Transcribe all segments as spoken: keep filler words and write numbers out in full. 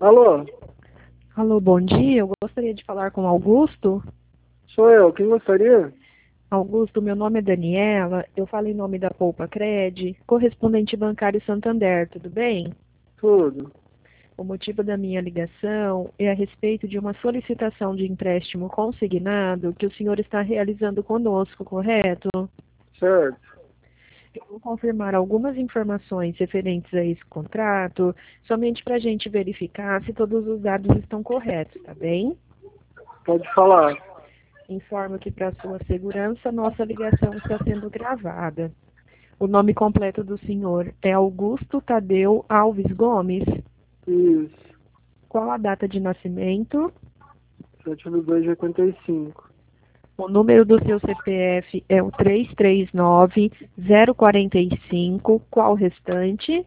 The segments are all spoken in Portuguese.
Alô, Alô, bom dia. Eu gostaria de falar com Augusto. sou eu. Quem gostaria? Augusto, meu nome é Daniela. Eu falo em nome da Poupa Cred, correspondente bancário Santander, tudo bem? Tudo. O motivo da minha ligação é a respeito de uma solicitação de empréstimo consignado que o senhor está realizando conosco, correto? Certo. Eu vou confirmar algumas informações referentes a esse contrato, somente para a gente verificar se todos os dados estão corretos, tá bem? Pode falar. Informo que, para sua segurança, nossa ligação está sendo gravada. O nome completo do senhor é Augusto Tadeu Alves Gomes. Isso. Qual a data de nascimento? sete do dois de oitenta e cinco. O número do seu C P F é o três três nove zero quatro cinco. Qual o restante?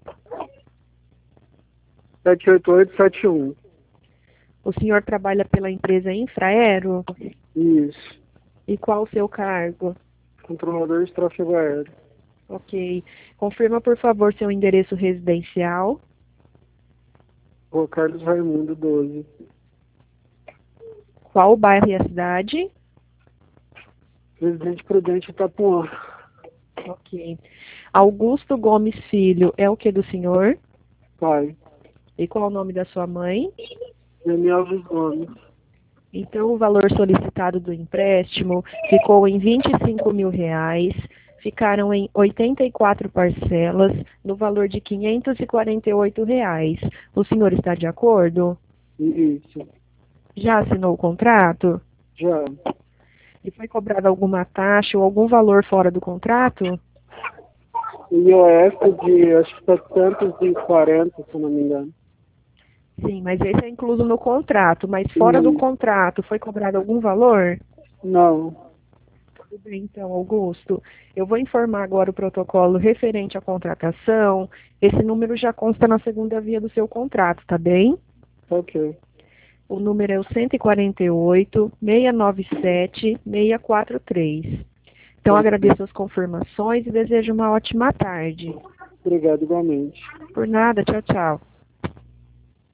sete oito oito sete um. O senhor trabalha pela empresa Infraero? Isso. E qual o seu cargo? Controlador de tráfego aéreo. Ok. Confirma, por favor, seu endereço residencial. Rua Carlos Raimundo, doze. Qual o bairro e a cidade? Presidente Prudente, Itapuã. Ok. Augusto Gomes Filho é o que do senhor? Pai. E qual o nome da sua mãe? Daniel Alves Gomes. Então, o valor solicitado do empréstimo ficou em vinte e cinco mil reais, ficaram em oitenta e quatro parcelas, no valor de quinhentos e quarenta e oito reais. O senhor está de acordo? Isso. Já assinou o contrato? Já. E foi cobrada alguma taxa ou algum valor fora do contrato? I O F de, acho que setecentos e quarenta, se eu não me engano. Sim, mas esse é incluso no contrato, mas fora do Isso. contrato foi cobrado algum valor? Não. Tudo bem, então, Augusto. Eu vou informar agora o protocolo referente à contratação. Esse número já consta na segunda via do seu contrato, tá bem? Ok. O número é o cento e quarenta e oito, seiscentos e noventa e sete, seiscentos e quarenta e três. Então, agradeço as confirmações e desejo uma ótima tarde. Obrigado igualmente. Por nada, tchau, tchau.